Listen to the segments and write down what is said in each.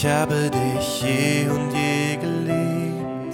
Ich habe dich je und je geliebt.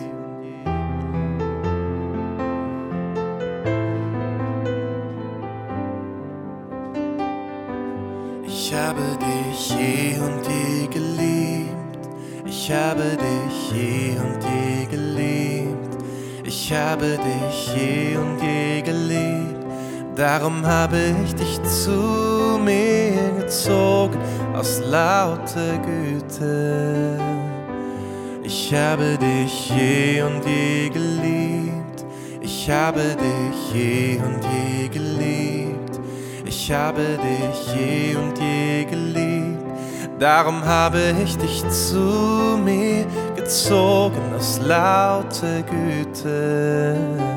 Ich habe dich je und je geliebt. Ich habe dich je und je geliebt. Ich habe dich je und je geliebt. Darum habe ich dich zu mir gezogen aus lauter Güte. Ich habe dich je und je geliebt. Ich habe dich je und je geliebt. Ich habe dich je und je geliebt. Darum habe ich dich zu mir gezogen aus lauter Güte.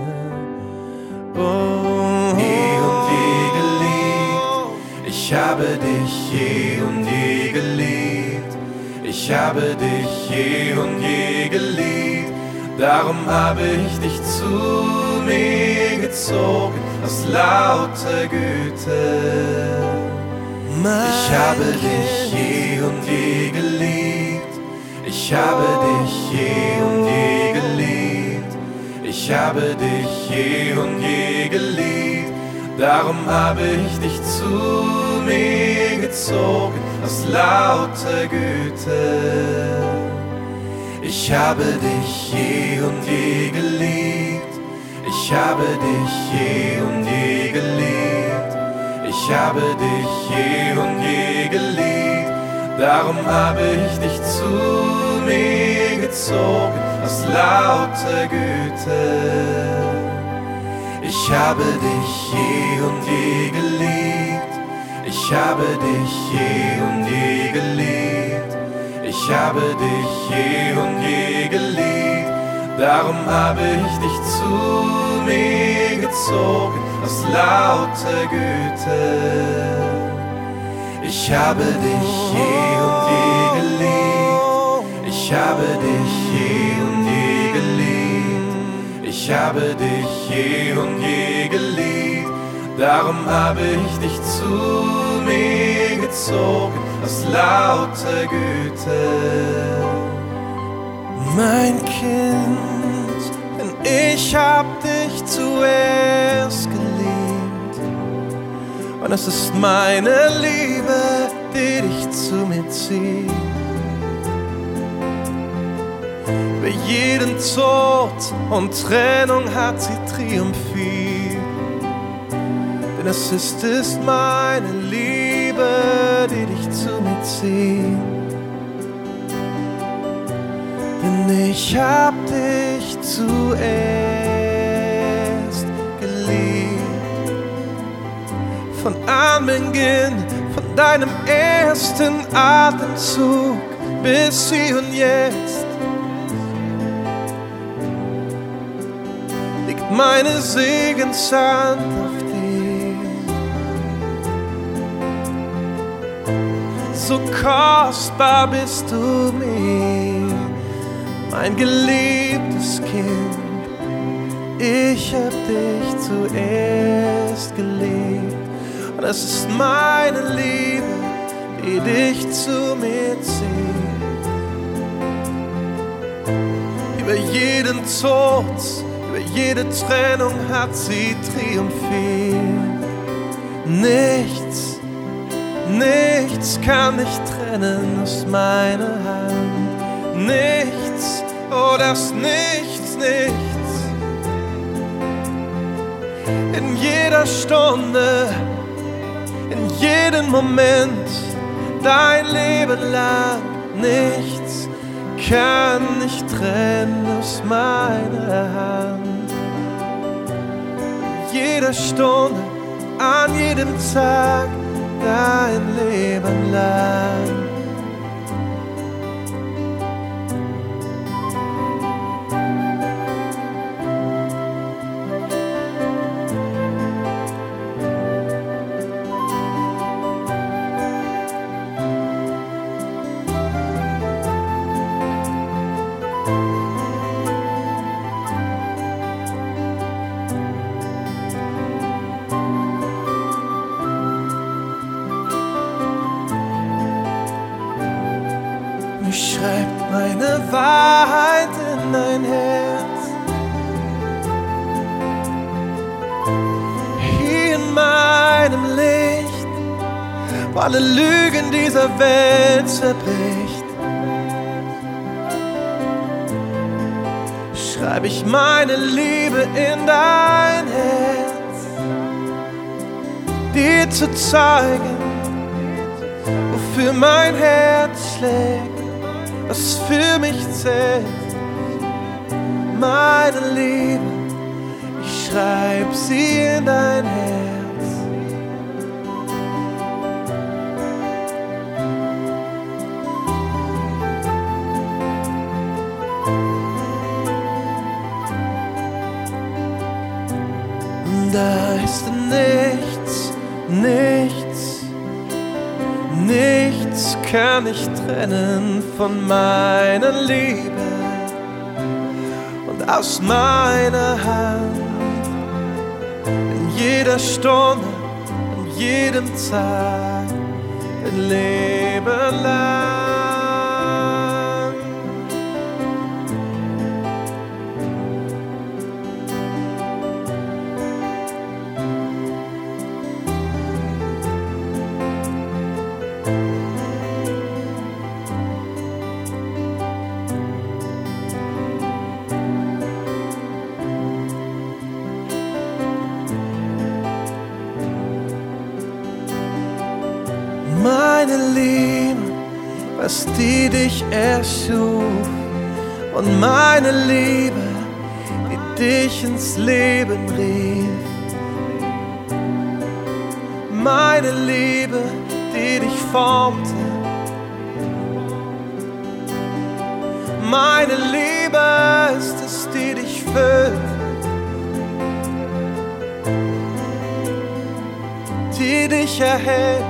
Oh, je und je geliebt. Ich habe dich je und je geliebt. Ich habe dich je und je geliebt. Darum habe ich dich zu mir gezogen aus lauter Güte. Ich habe dich je und je geliebt. Ich habe dich je und je geliebt. Ich habe dich je und je geliebt. Darum habe ich dich zu mir gezogen aus lauter Güte. Ich habe dich je und je geliebt. Ich habe dich je und je geliebt. Ich habe dich je und je geliebt. Darum habe ich dich zu mir gezogen aus lauter Güte. Ich habe dich je und je geliebt. Ich habe dich je und je geliebt. Ich habe dich je und je geliebt. Darum habe ich dich zu mir gezogen aus lauter Güte. Ich habe dich je und je geliebt. Ich habe dich je und je geliebt. Ich habe dich je und je geliebt. Darum habe ich dich zu mir gezogen aus lauter Güte. Mein Kind, denn ich hab dich zuerst geliebt. Und es ist meine Liebe, die dich zu mir zieht. Über jeden Tod und Trennung hat sie triumphiert. Denn es ist meine Liebe, die dich zu mir zieht. Denn ich hab dich zuerst geliebt. Von Anbeginn, von deinem ersten Atemzug bis hier und jetzt liegt meine Segenshand auf dir. So kostbar bist du mir, mein geliebtes Kind. Ich hab dich zuerst geliebt. Und es ist meine Liebe, die dich zu mir zieht. Über jeden Tod, über jede Trennung hat sie triumphiert. Nichts kann dich trennen aus meiner Hand. Nichts, oh das nichts. In jeder Stunde, in jedem Moment, dein Leben lang. Nichts kann dich trennen aus meiner Hand. In jeder Stunde, an jedem Tag, dein Leben lang. Ich schreib meine Wahrheit in dein Herz. Hier in meinem Licht, wo alle Lügen dieser Welt zerbricht, schreib ich meine Liebe in dein Herz, dir zu zeigen, wofür mein Herz schlägt, was für mich zählt. Meine Liebe, ich schreib sie in dein Herz. Da ist nichts, nichts, nichts kann ich trennen von meiner Liebe und aus meiner Hand. In jeder Stunde, an jedem Tag, ein Leben lang. Meine Liebe, was die dich erschuf, und meine Liebe, die dich ins Leben rief. Meine Liebe, die dich formte. Meine Liebe ist es, die dich füllt, die dich erhält.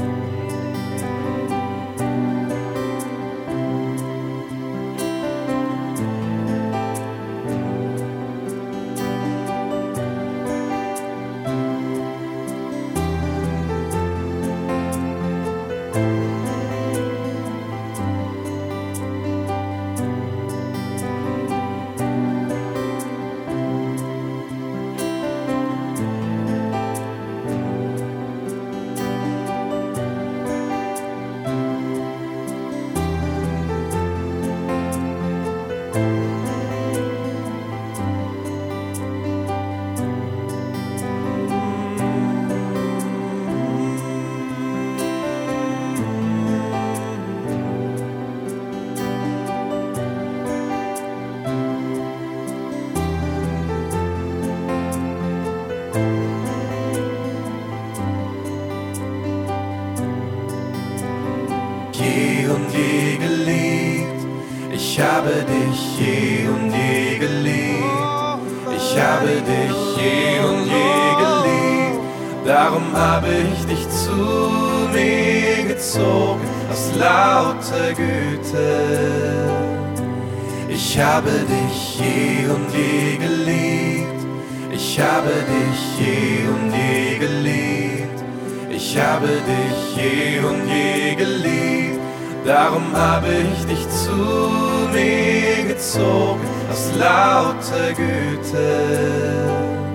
Je und je geliebt, ich habe dich je und je geliebt, ich habe dich je und je geliebt, darum habe ich dich zu mir gezogen aus lauter Güte. Ich habe dich je und je geliebt, ich habe dich je und je geliebt, ich habe dich je und je geliebt, darum habe ich dich zu mir gezogen aus lauter Güte.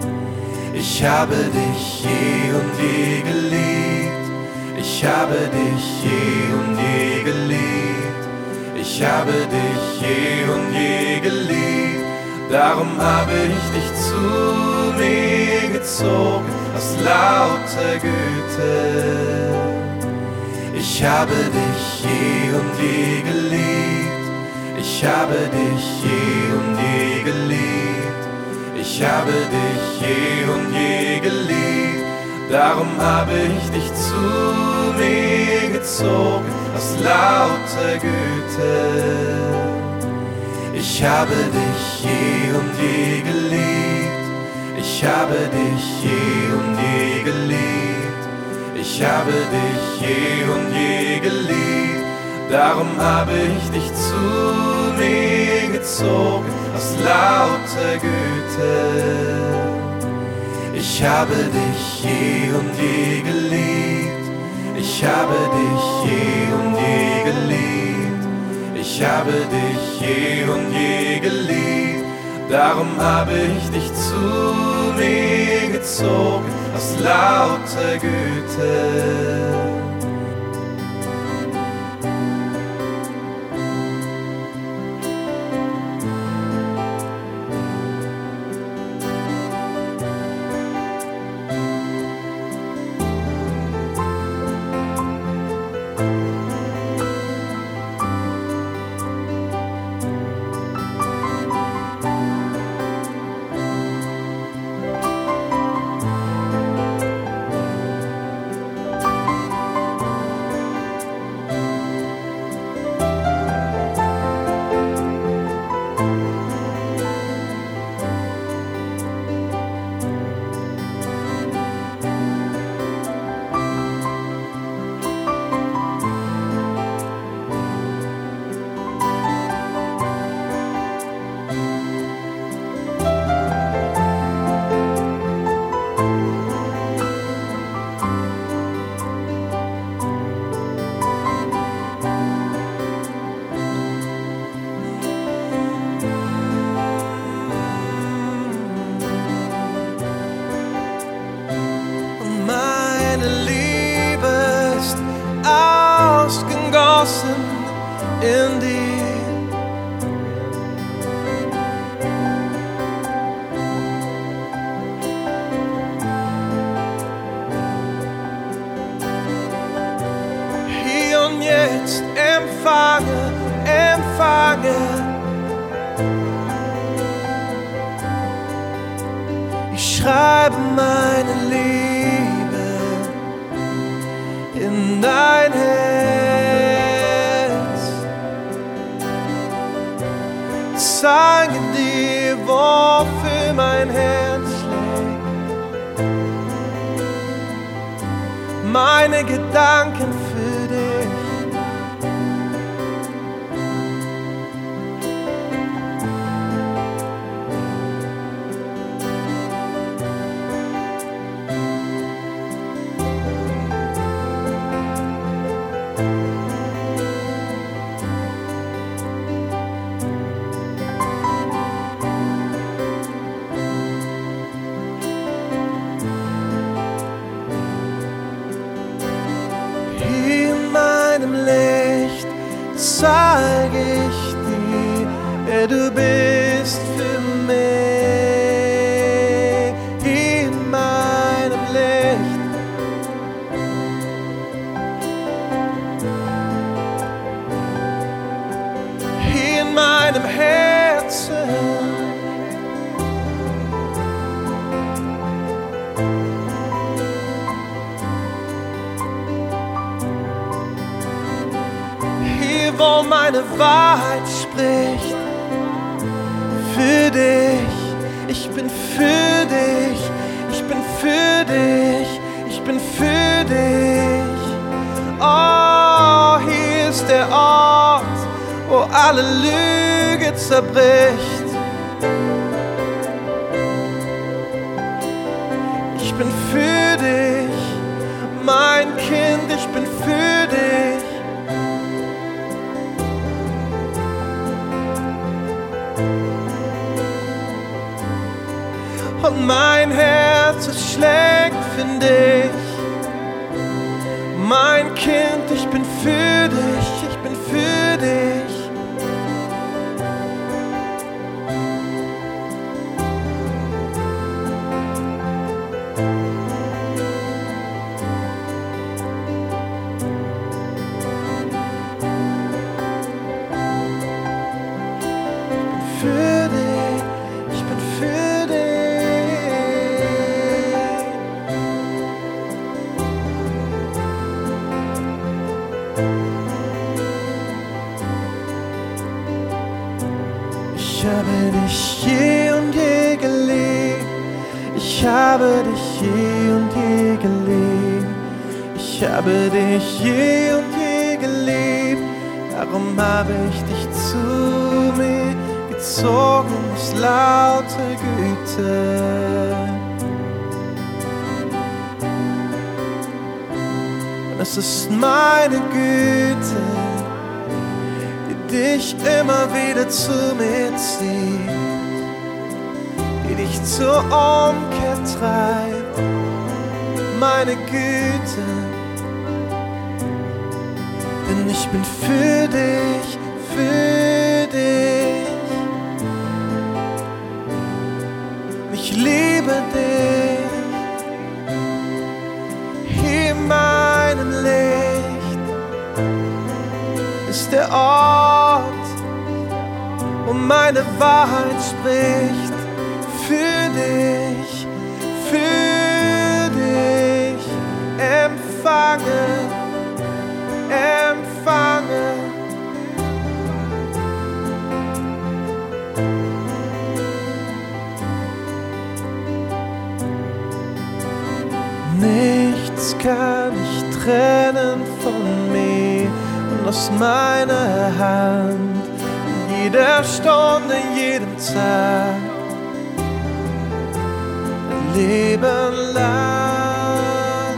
Ich habe dich je und je geliebt, ich habe dich je und je geliebt, ich habe dich je und je geliebt, darum habe ich dich zu mir gezogen aus lauter Güte. Ich habe dich je und je geliebt, ich habe dich je und je geliebt, ich habe dich je und je geliebt, darum habe ich dich zu mir gezogen aus lauter Güte. Ich habe dich je und je geliebt, ich habe dich je und je geliebt, ich habe dich je und je geliebt, darum habe ich dich zu mir gezogen aus lauter Güte. Ich habe dich je und je geliebt, ich habe dich je und je geliebt, habe dich je und je geliebt, darum habe ich dich zu mir gezogen aus lauter Güte. Meine Liebe ist ausgegossen in dir. Hier und jetzt empfange, empfange. Ich schreibe meine Liebe in dein Herz, zeige dir, wofür mein Herz schlägt, meine Gedanken für dich. In meinem Licht zeige ich dir, wer du bist für mich. In meinem Licht in meinem Herzen wo meine Wahrheit spricht. Für dich, ich bin für dich, ich bin für dich, ich bin für dich. Oh, hier ist der Ort, wo alle Lüge zerbricht. Ich bin für dich, mein Kind, ich bin für dich. Und mein Herz, es schlägt für dich. Mein Kind, ich bin für dich, ich bin für dich. Für dich, ich bin für dich. Ich habe dich je und je geliebt. Ich habe dich je und je geliebt. Ich habe dich je und je geliebt. Darum habe ich dich zu mir gezogen aus lauter Güte. Und es ist meine Güte, die dich immer wieder zu mir zieht, die dich zur Umkehr treibt, meine Güte. Denn ich bin für dich, für dich. Ich liebe dich. Hier in meinem Licht ist der Ort, wo meine Wahrheit spricht. Für dich, empfange, empfange. Nichts kann ich trennen von mir und aus meiner Hand, in jeder Stunde, in jedem Tag, ein Leben lang.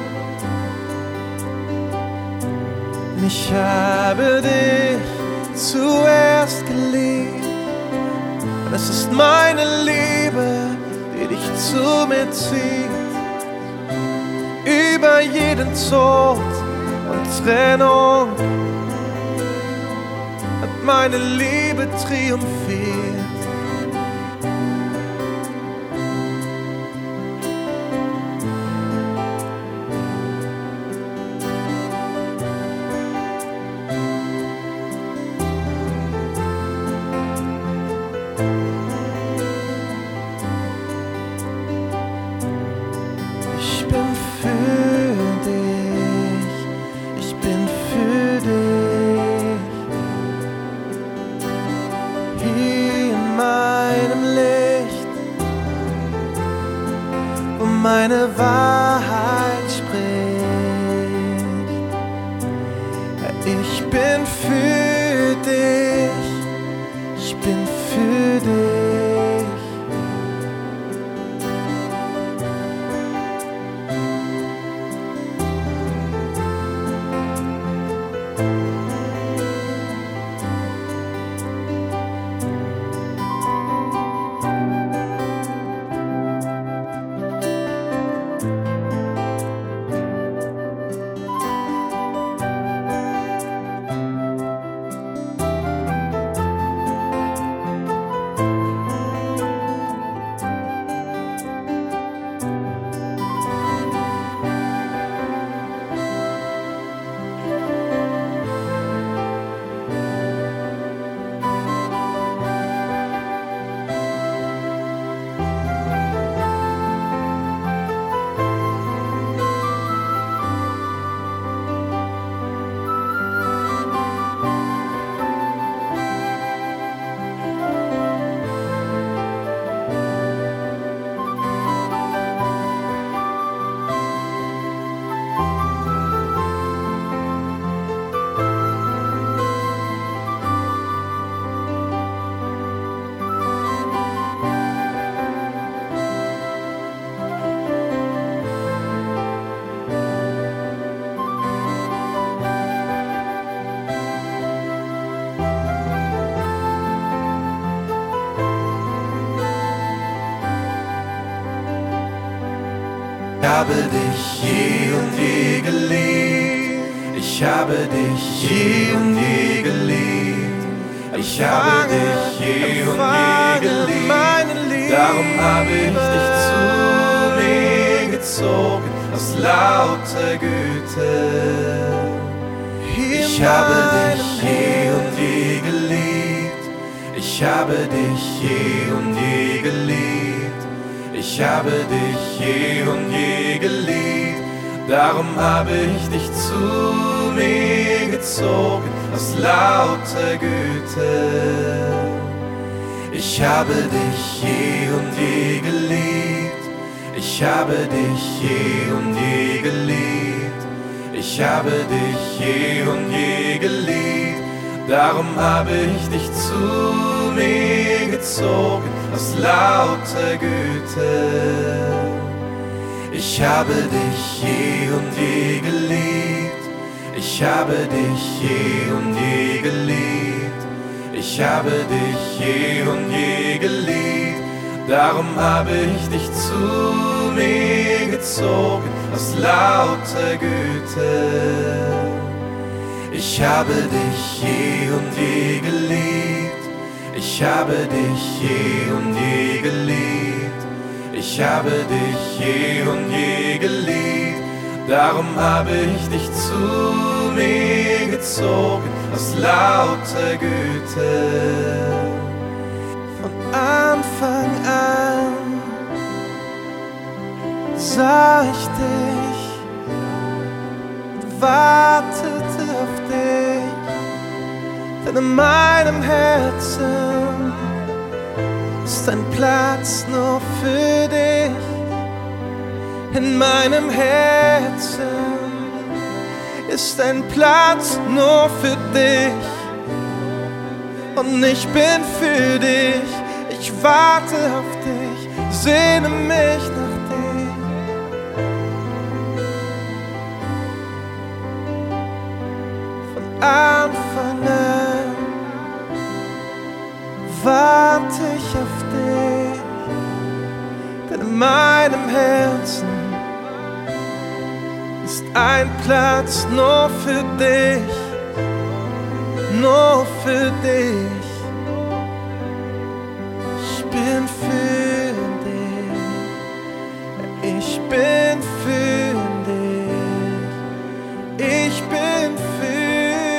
Ich habe dich zuerst geliebt und es ist meine Liebe, die dich zu mir zieht. Über jeden Tod und Trennung hat meine Liebe triumphiert. Ich bin für dich, ich bin für dich. Hier in meinem Licht, wo meine Wahrheit spricht. Ja, ich bin für dich, ich bin für dich. Ich habe dich je und je geliebt. Ich habe dich je und je geliebt. Ich habe dich je und je geliebt. Darum habe ich dich zu mir gezogen aus lauter Güte. Ich habe dich je und je geliebt. Ich habe dich je und je geliebt. Ich habe dich je und je geliebt, darum habe ich dich zu mir gezogen aus lauter Güte. Ich habe dich je und je geliebt, ich habe dich je und je geliebt, ich habe dich je und je geliebt, darum habe ich dich zu mir gezogen aus lauter Güte. Ich habe dich je und je geliebt. Ich habe dich je und je geliebt. Ich habe dich je und je geliebt, darum habe ich dich zu mir gezogen, aus lauter Güte. Ich habe dich je und je geliebt, ich habe dich je und je geliebt, ich habe dich je und je geliebt, darum habe ich dich zu mir gezogen, aus lauter Güte. Von Anfang an sah ich dich und wartete auf dich, denn in meinem Herzen ist ein Platz nur für dich. In meinem Herzen ist ein Platz nur für dich. Und ich bin für dich, ich warte auf dich, sehne mich nach dir. Von Anfang an warte ich auf dich, denn in meinem Herzen ist ein Platz nur für dich, nur für dich. Ich bin für dich, ich bin für dich, ich bin für dich.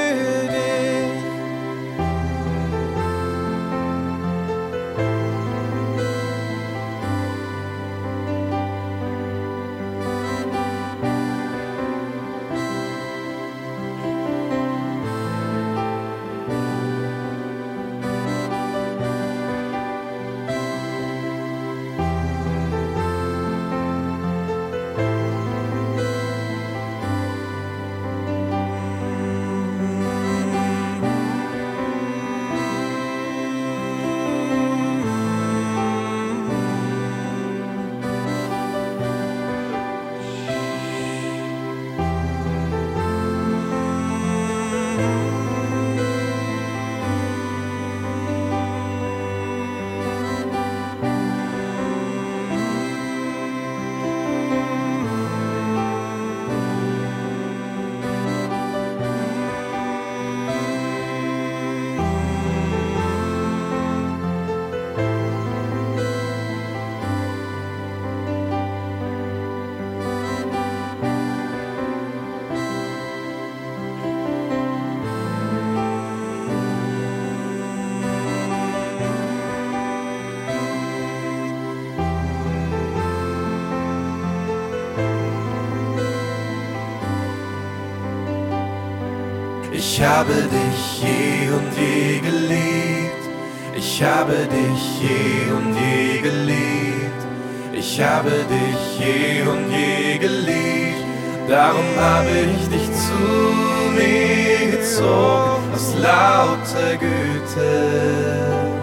Ich habe dich je und je geliebt, ich habe dich je und je geliebt, ich habe dich je und je geliebt, darum habe ich dich zu mir gezogen, aus lauter Güte.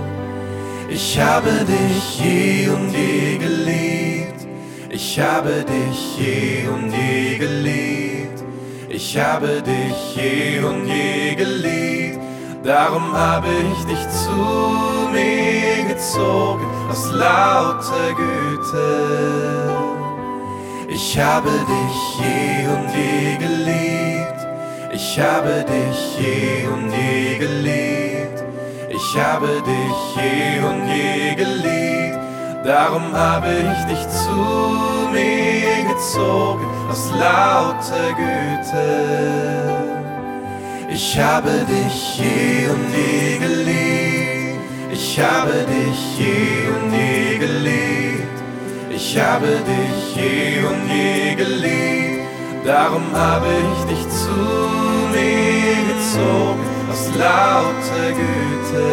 Ich habe dich je und je geliebt, ich habe dich je und je geliebt, ich habe dich je und je geliebt, darum habe ich dich zu mir gezogen, aus lauter Güte. Ich habe dich je und je geliebt, ich habe dich je und je geliebt, ich habe dich je und je geliebt, darum habe ich dich zu mir gezogen, aus lauter Güte. Ich habe dich je und je geliebt, ich habe dich je und je geliebt, ich habe dich je und je geliebt, darum habe ich dich zu mir gezogen, aus lauter Güte.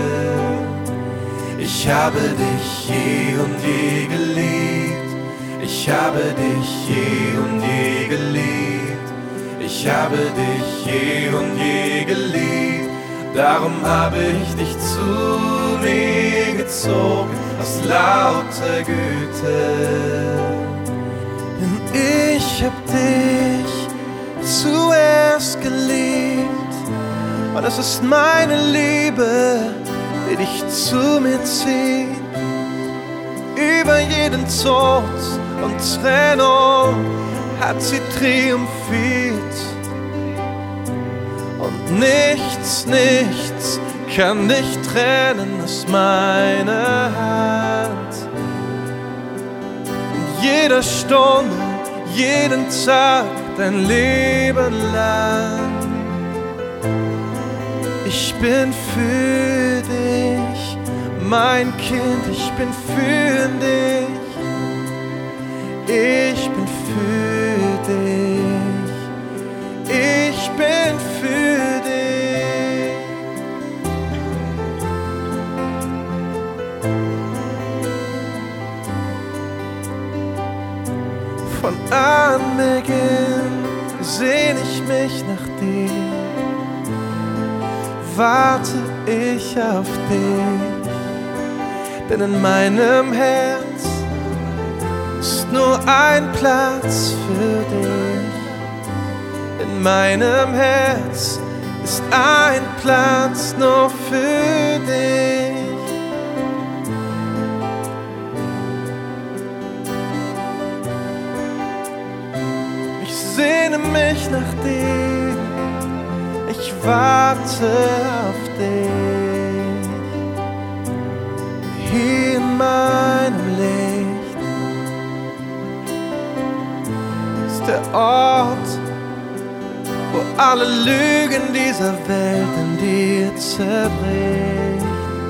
Ich habe dich je und je geliebt, ich habe dich je und je geliebt, ich habe dich je und je geliebt, darum habe ich dich zu mir gezogen, aus lauter Güte. Denn ich hab dich zuerst geliebt, Und es ist meine Liebe, die dich zu mir zieht. Über jeden Tod und Trennung hat sie triumphiert. Und nichts, nichts kann dich trennen aus meiner Hand. In jeder Stunde, jeden Tag, dein Leben lang. Ich bin für dich, mein Kind, ich bin für dich. Ich bin für dich. Ich bin für dich. Von Anbeginn sehn ich mich nach dir. Warte ich auf dich, denn in meinem Herz ist nur ein Platz für dich. In meinem Herz ist ein Platz nur für dich. Ich sehne mich nach dir. Ich warte auf dich. Hier in meinem Licht ist der Ort, wo alle Lügen dieser Welt in dir zerbricht.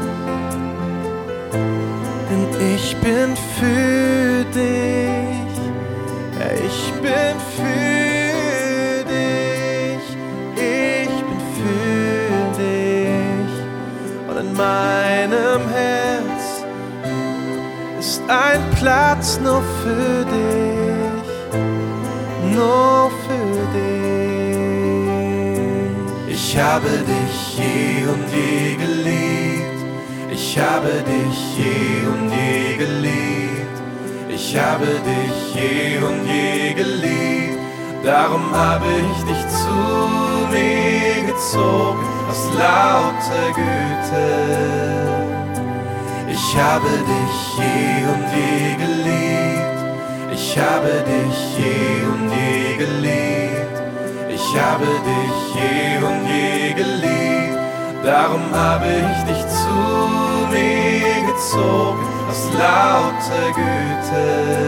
Denn ich bin für dich, ja, ich bin für dich, ich bin für dich. Und in meinem Herz ist ein Platz nur für dich, nur für dich. Ich habe dich je und je geliebt. Ich habe dich je und je geliebt. Ich habe dich je und je geliebt. Darum habe ich dich zu mir gezogen aus lauter Güte. Ich habe dich je und je geliebt. Ich habe dich je und je geliebt. Ich habe dich je und je geliebt. Darum habe ich dich zu mir gezogen aus lauter Güte.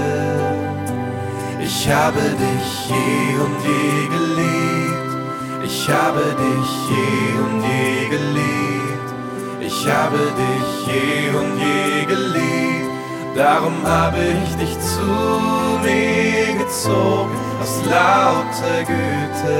Ich habe dich je und je geliebt. Ich habe dich je und je geliebt. Ich habe dich je und je geliebt. Darum habe ich dich zu mir gezogen aus lauter Güte.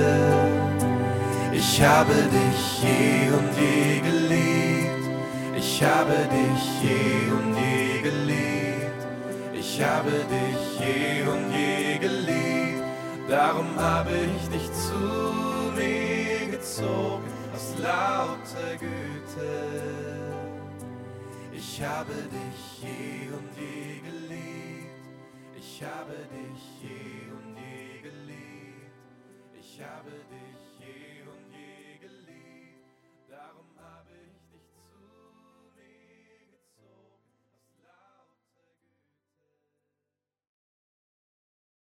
Ich habe dich je und je geliebt. Ich habe dich je und je geliebt. Ich habe dich je und je geliebt. Darum habe ich dich zu mir gezogen aus lauter Güte. Ich habe dich je und je geliebt. Ich habe dich je und je geliebt. Ich habe dich